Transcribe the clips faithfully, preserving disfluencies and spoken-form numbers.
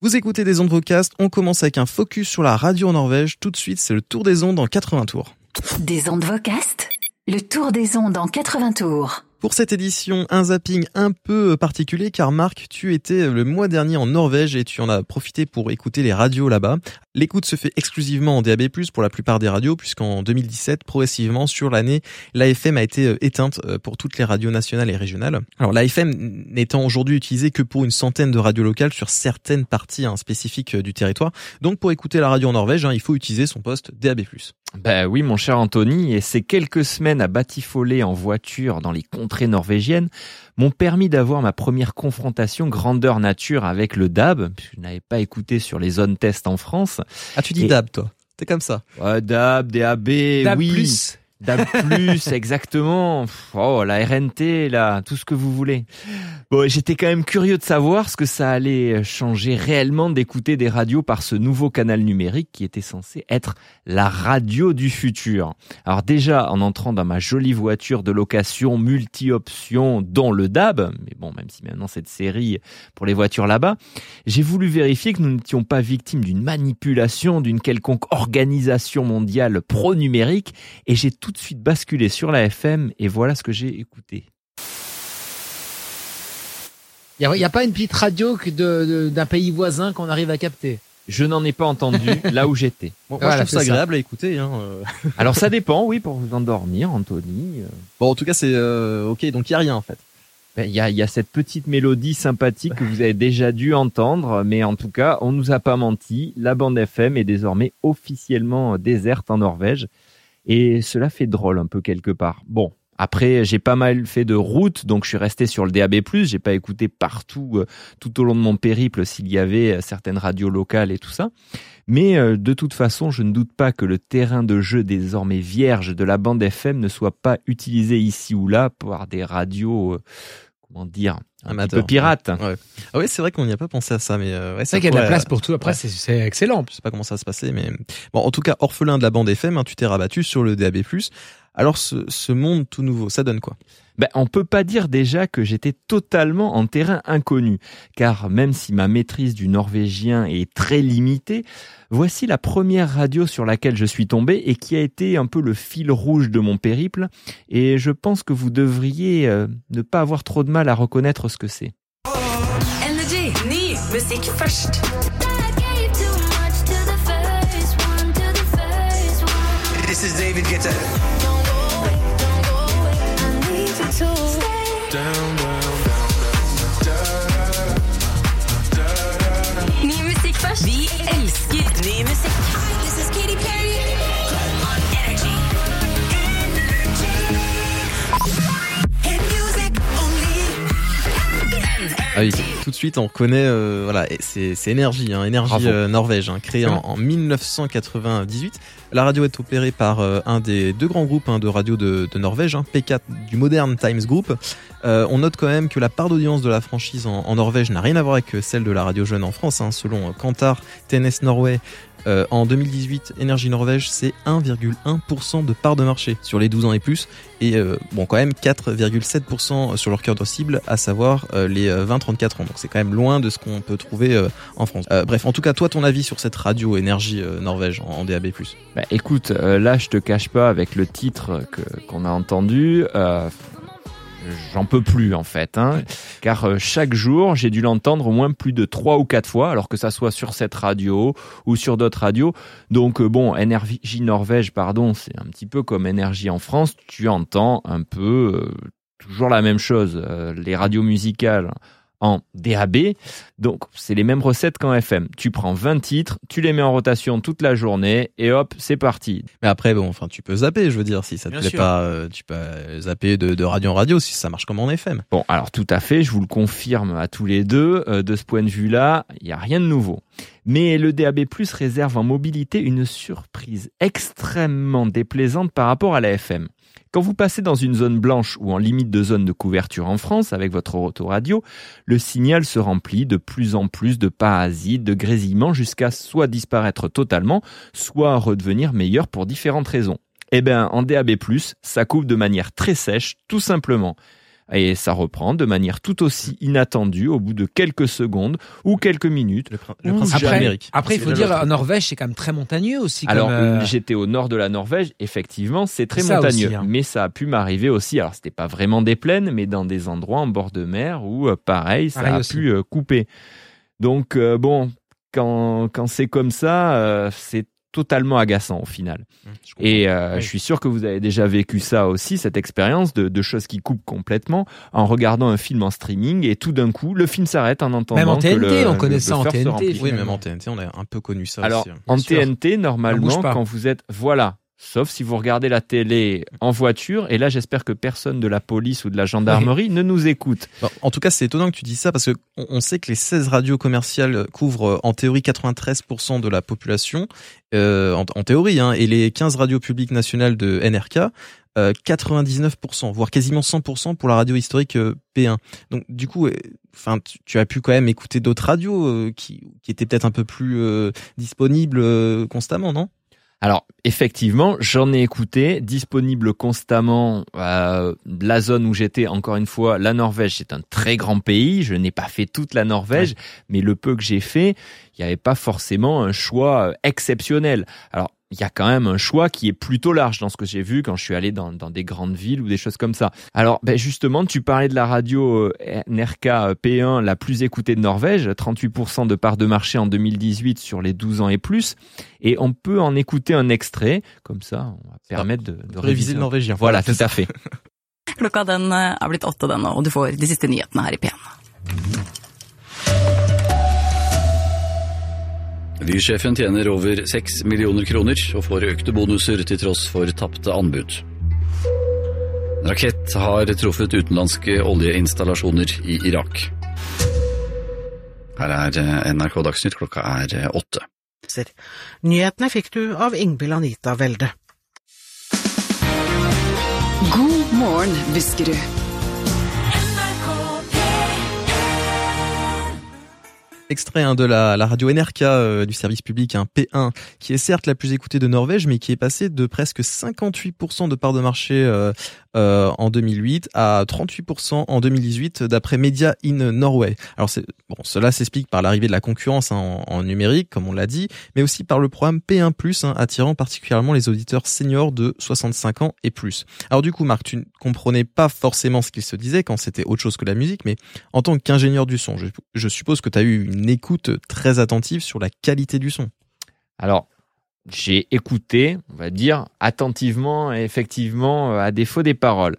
Vous écoutez des ondes Vocast, on commence avec un focus sur la radio en Norvège. Tout de suite, c'est le tour des ondes en quatre-vingts tours. Des ondes Vocast, le tour des ondes en quatre-vingts tours. Pour cette édition, un zapping un peu particulier car Marc, tu étais le mois dernier en Norvège et tu en as profité pour écouter les radios là-bas. L'écoute se fait exclusivement en D A B plus, pour la plupart des radios, puisqu'en deux mille dix-sept, progressivement sur l'année, l'A F M a été éteinte pour toutes les radios nationales et régionales. Alors l'A F M n'étant aujourd'hui utilisée que pour une centaine de radios locales sur certaines parties hein, spécifiques du territoire. Donc pour écouter la radio en Norvège, hein, il faut utiliser son poste D A B plus. Ben oui, mon cher Anthony, et ces quelques semaines à batifoler en voiture dans les contrées norvégiennes m'ont permis d'avoir ma première confrontation grandeur nature avec le D A B, puisque je n'avais pas écouté sur les zones test en France. Ah, tu dis et... D A B, toi? T'es comme ça? Ouais, D A B, D A B, D A B oui. plus. D A B plus, exactement. Oh, la R N T, là, tout ce que vous voulez. Bon, j'étais quand même curieux de savoir ce que ça allait changer réellement d'écouter des radios par ce nouveau canal numérique qui était censé être la radio du futur. Alors déjà, en entrant dans ma jolie voiture de location multi-options, dont le D A B, mais bon, même si maintenant cette série pour les voitures là-bas, j'ai voulu vérifier que nous n'étions pas victimes d'une manipulation, d'une quelconque organisation mondiale pro-numérique, et j'ai tout de suite basculé sur la F M, et voilà ce que j'ai écouté. Il n'y a, a pas une petite radio que de, de, d'un pays voisin qu'on arrive à capter? Je n'en ai pas entendu là où j'étais. Bon, moi, voilà, je trouve ça ça agréable à écouter. Hein. Alors ça dépend, oui, pour vous endormir, Anthony. Bon, en tout cas, c'est euh, ok, donc il n'y a rien en fait. Ben, il y a, il y a cette petite mélodie sympathique que vous avez déjà dû entendre, mais en tout cas, on nous a pas menti. La bande F M est désormais officiellement déserte en Norvège. Et cela fait drôle un peu quelque part. Bon, après, j'ai pas mal fait de route, donc je suis resté sur le D A B plus. J'ai pas écouté partout, euh, tout au long de mon périple, s'il y avait certaines radios locales et tout ça. Mais euh, de toute façon, je ne doute pas que le terrain de jeu désormais vierge de la bande F M ne soit pas utilisé ici ou là par des radios, euh, comment dire, un Amateur, petit peu pirates. Ouais. Ah ouais, c'est vrai qu'on n'y a pas pensé à ça, mais euh, ouais, C'est vrai qu'il y a de la pourrait, place pour tout. Après, ouais. c'est, c'est excellent. Je sais pas comment ça va se passer, mais bon, en tout cas, orphelin de la bande F M, hein, tu t'es rabattu sur le D A B plus. Alors, ce, ce monde tout nouveau, ça donne quoi? Ben, on peut pas dire déjà que j'étais totalement en terrain inconnu, car même si ma maîtrise du norvégien est très limitée, voici la première radio sur laquelle je suis tombé et qui a été un peu le fil rouge de mon périple, et je pense que vous devriez euh, ne pas avoir trop de mal à reconnaître ce que c'est. Energy, ny musikk først. This is David Guetta. Ny musikk først. Vi elsker ny musikk. This is Katy Perry. On Energy. Hit music only. Ah oui, tout de suite on reconnaît, euh, voilà, c'est, c'est Énergie, hein, Énergie euh, Norvège, hein, créée en, en dix-neuf cent quatre-vingt-dix-huit. La radio est opérée par euh, un des deux grands groupes hein, de radio de, de Norvège, hein, P quatre du Modern Times Group. Euh, on note quand même que la part d'audience de la franchise en, en Norvège n'a rien à voir avec celle de la radio jeune en France, hein, selon euh, Kantar T N S Norway. Euh, en deux mille dix-huit, Énergie Norvège, c'est un virgule un pour cent de part de marché sur les douze ans et plus, et euh, bon quand même quatre virgule sept pour cent sur leur cœur de cible, à savoir euh, les vingt à trente-quatre ans. Donc c'est quand même loin de ce qu'on peut trouver euh, en France. Euh, bref, en tout cas, toi, ton avis sur cette radio Énergie euh, Norvège en, en D A B plus? Bah, écoute, euh, là, je te cache pas, avec le titre que, qu'on a entendu, euh, j'en peux plus en fait, hein, car euh, chaque jour j'ai dû l'entendre au moins plus de trois ou quatre fois, alors que ça soit sur cette radio ou sur d'autres radios. Donc euh, bon, Énergie Norvège, pardon, c'est un petit peu comme Énergie en France. Tu entends un peu euh, toujours la même chose, euh, les radios musicales en D A B, donc c'est les mêmes recettes qu'en F M. Tu prends vingt titres, tu les mets en rotation toute la journée et hop, c'est parti. Mais après, bon, enfin, tu peux zapper, je veux dire, si ça te Bien plaît sûr. pas, euh, tu peux zapper de, de radio en radio si ça marche comme en F M. Bon, alors tout à fait, je vous le confirme à tous les deux, euh, de ce point de vue-là, il n'y a rien de nouveau. Mais le D A B plus, réserve en mobilité une surprise extrêmement déplaisante par rapport à la F M. Quand vous passez dans une zone blanche ou en limite de zone de couverture en France avec votre autoradio, le signal se remplit de plus en plus de parasites, de grésillements jusqu'à soit disparaître totalement, soit redevenir meilleur pour différentes raisons. Eh bien, en D A B plus, ça coupe de manière très sèche, tout simplement. Et ça reprend de manière tout aussi inattendue au bout de quelques secondes ou quelques minutes. Le, pr- le principe Après, générique. après, il faut C'est dire, déjà en Norvège, c'est quand même très montagneux aussi. Alors, comme, euh... j'étais au nord de la Norvège, effectivement, c'est très Ça montagneux. aussi, hein. Mais ça a pu m'arriver aussi, alors c'était pas vraiment des plaines, mais dans des endroits en bord de mer où, euh, pareil, ça Pareil a aussi. pu euh, couper. Donc, euh, bon, quand, quand c'est comme ça, euh, c'est totalement agaçant au final. Je comprends. Et euh, Oui. je suis sûr que vous avez déjà vécu ça aussi, cette expérience de, de choses qui coupent complètement en regardant un film en streaming et tout d'un coup, le film s'arrête en entendant Même en que T N T, le, on connaît le ça en buffer T N T, se remplit. Oui, finalement. même en T N T, on a un peu connu ça Alors, aussi. hein. en sûr. T N T, On normalement, bouge pas. quand vous êtes... Voilà. Sauf si vous regardez la télé en voiture. Et là, j'espère que personne de la police ou de la gendarmerie ne nous écoute. Bon, en tout cas, c'est étonnant que tu dises ça parce que on, on sait que les seize radios commerciales couvrent euh, en théorie quatre-vingt-treize pour cent de la population, euh, en, en théorie, hein, et les quinze radios publiques nationales de N R K, euh, quatre-vingt-dix-neuf pour cent, voire quasiment cent pour cent pour la radio historique euh, P un. Donc du coup, enfin, tu, tu as pu quand même écouter d'autres radios euh, qui, qui étaient peut-être un peu plus euh, disponibles euh, constamment, non ? Alors, effectivement, j'en ai écouté, disponible constamment. Euh, la zone où j'étais, encore une fois, la Norvège, c'est un très grand pays. Je n'ai pas fait toute la Norvège, ouais. mais le peu que j'ai fait, il n'y avait pas forcément un choix exceptionnel. Alors, il y a quand même un choix qui est plutôt large dans ce que j'ai vu quand je suis allé dans, dans des grandes villes ou des choses comme ça. Alors, ben justement, tu parlais de la radio N R K P un, la plus écoutée de Norvège, trente-huit pour cent de part de marché en deux mille dix-huit sur les douze ans et plus. Et on peut en écouter un extrait, comme ça, on va permettre de, de réviser le norvégien. Voilà, Voilà, tout à fait. Klokka den er blitt åtte den nå, og du får de siste nyhetene her i P en. Vy-sjefen tjener over seks millioner kroner og får økte bonuser til tross for tapte anbud. En rakett har truffet utenlandske oljeinstallasjoner i Irak. Her er N R K Dagsnytt, klokka er åtte. Nyhetene fikk du av Ingvild Anita Welde. God morgen, Buskerud. Extrait hein, de la, la radio N R K euh, du service public hein, P un, qui est certes la plus écoutée de Norvège, mais qui est passée de presque cinquante-huit pour cent de part de marché euh, euh, en deux mille huit à trente-huit pour cent en deux mille dix-huit, d'après Media in Norway. Alors c'est, bon, cela s'explique par l'arrivée de la concurrence hein, en, en numérique, comme on l'a dit, mais aussi par le programme P un plus, hein, attirant particulièrement les auditeurs seniors de soixante-cinq ans et plus. Alors du coup, Marc, tu ne comprenais pas forcément ce qu'il se disait quand c'était autre chose que la musique, mais en tant qu'ingénieur du son, je, je suppose que tu as eu une une écoute très attentive sur la qualité du son. Alors, j'ai écouté, on va dire, attentivement et effectivement, à défaut des paroles.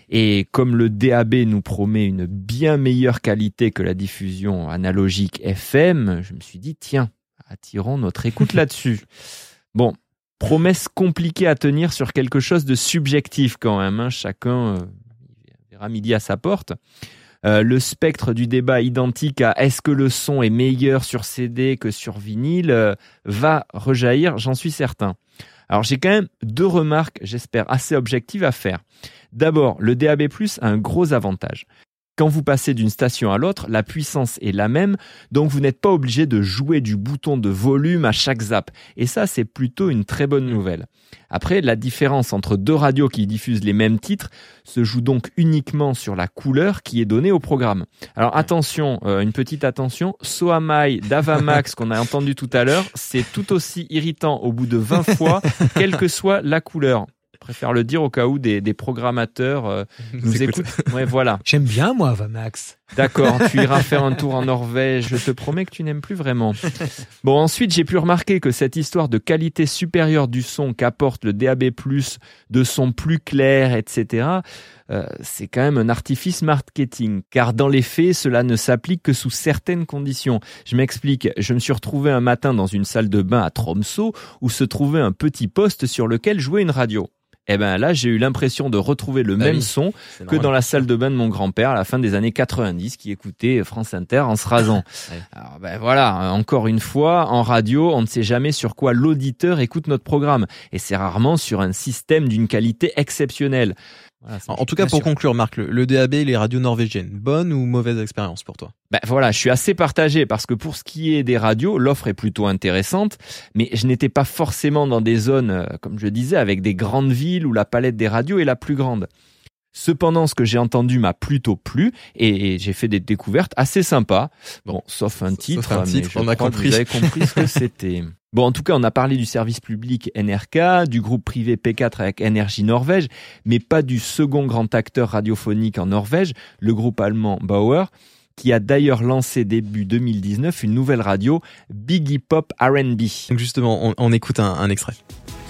Et comme le D A B nous promet une bien meilleure qualité que la diffusion analogique F M, je me suis dit, tiens, attirons notre écoute là-dessus. Bon, promesse compliquée à tenir sur quelque chose de subjectif quand même, hein. Chacun euh, verra midi à sa porte. Euh, le spectre du débat identique à est-ce que le son est meilleur sur C D que sur vinyle euh, va rejaillir, j'en suis certain. Alors j'ai quand même deux remarques, j'espère assez objectives à faire. D'abord, le D A B plus, a un gros avantage. Quand vous passez d'une station à l'autre, la puissance est la même, donc vous n'êtes pas obligé de jouer du bouton de volume à chaque zap. Et ça, c'est plutôt une très bonne nouvelle. Après, la différence entre deux radios qui diffusent les mêmes titres se joue donc uniquement sur la couleur qui est donnée au programme. Alors attention, euh, une petite attention, Soamai d'Avamax qu'on a entendu tout à l'heure, c'est tout aussi irritant au bout de vingt fois, quelle que soit la couleur. Je préfère le dire au cas où des, des programmateurs euh, nous écoutent. Ouais, voilà. J'aime bien, moi, Vamax. D'accord, tu iras faire un tour en Norvège. Je te promets que tu n'aimes plus vraiment. Bon, ensuite, j'ai pu remarquer que cette histoire de qualité supérieure du son qu'apporte le D A B plus, de son plus clair, et cetera, euh, c'est quand même un artifice marketing. Car dans les faits, cela ne s'applique que sous certaines conditions. Je m'explique. Je me suis retrouvé un matin dans une salle de bain à Tromsø où se trouvait un petit poste sur lequel jouait une radio. Eh ben là, j'ai eu l'impression de retrouver le bah même oui, son que normal. dans la salle de bain de mon grand-père à la fin des années quatre-vingt-dix, qui écoutait France Inter en se rasant. Ouais. Alors ben voilà, encore une fois, en radio, on ne sait jamais sur quoi l'auditeur écoute notre programme, et c'est rarement sur un système d'une qualité exceptionnelle. Voilà, En, en tout cas, bien pour sûr. conclure, Marc, le, le D A B et les radios norvégiennes, bonne ou mauvaise expérience pour toi? Ben voilà, je suis assez partagé parce que pour ce qui est des radios, l'offre est plutôt intéressante, mais je n'étais pas forcément dans des zones, euh, comme je disais, avec des grandes villes où la palette des radios est la plus grande. Cependant, ce que j'ai entendu m'a plutôt plu et j'ai fait des découvertes assez sympas. Bon, sauf un titre, sauf un titre mais je on a crois compris. que vous avez compris ce que c'était. Bon, en tout cas, on a parlé du service public N R K, du groupe privé P quatre avec Énergie Norvège, mais pas du second grand acteur radiophonique en Norvège, le groupe allemand Bauer, qui a d'ailleurs lancé début deux mille dix-neuf une nouvelle radio, Big Hip Hop R and B. Donc justement, on, on écoute un, un extrait.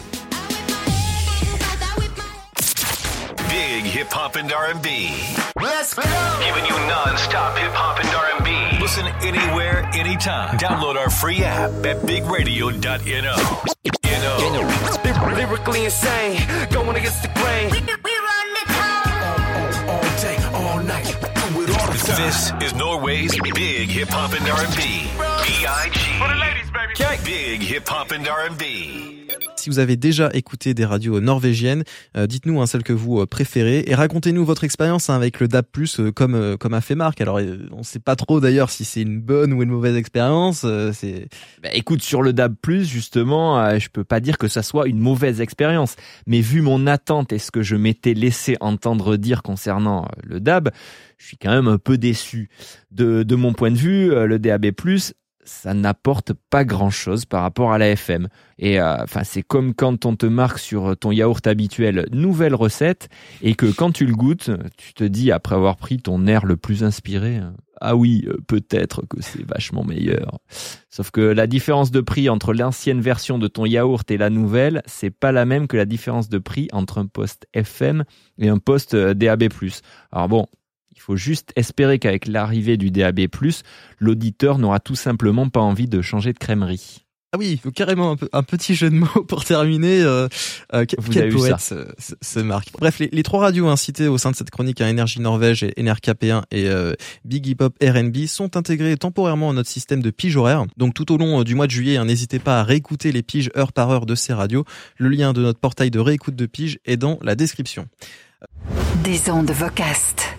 Hip hop and R and B. Let's go. Giving you non-stop hip hop and R and B. Listen anywhere, anytime. Download our free app at big radio dot no. Lyrically insane, going against the grain. We, we run the town. All, all day, all night. Do it all the time. This is Norway's big hip hop and R and B. B I G. For the ladies, baby. Big hip hop and R and B. Si vous avez déjà écouté des radios norvégiennes, euh, dites-nous hein, celle que vous euh, préférez et racontez-nous votre expérience hein, avec le D A B plus, euh, comme euh, comme a fait Marc. Alors euh, on sait pas trop d'ailleurs si c'est une bonne ou une mauvaise expérience. Euh, c'est bah, écoute, sur le D A B plus, justement, euh, je peux pas dire que ça soit une mauvaise expérience, mais vu mon attente et ce que je m'étais laissé entendre dire concernant euh, le D A B, je suis quand même un peu déçu. De de mon point de vue, euh, le D A B plus, ça n'apporte pas grand-chose par rapport à la F M. Et enfin, euh, c'est comme quand on te marque sur ton yaourt habituel nouvelle recette et que quand tu le goûtes, tu te dis après avoir pris ton air le plus inspiré, ah oui, euh, peut-être que c'est vachement meilleur. Sauf que la différence de prix entre l'ancienne version de ton yaourt et la nouvelle, c'est pas la même que la différence de prix entre un poste F M et un poste D A B plus. Alors bon, il faut juste espérer qu'avec l'arrivée du D A B plus, l'auditeur n'aura tout simplement pas envie de changer de crèmerie. Ah oui, il faut carrément un, peu, un petit jeu de mots pour terminer. Euh, euh, Vous quel avez poète vu ça. ce, ce, ce Marc. Bref, les, les trois radios hein, citées au sein de cette chronique, hein, Énergie Norvège et N R K P un et euh, Big Hip Hop R and B, sont intégrées temporairement à notre système de pige horaire. Donc tout au long euh, du mois de juillet, hein, n'hésitez pas à réécouter les piges heure par heure de ces radios. Le lien de notre portail de réécoute de pige est dans la description. Des ondes Vocast.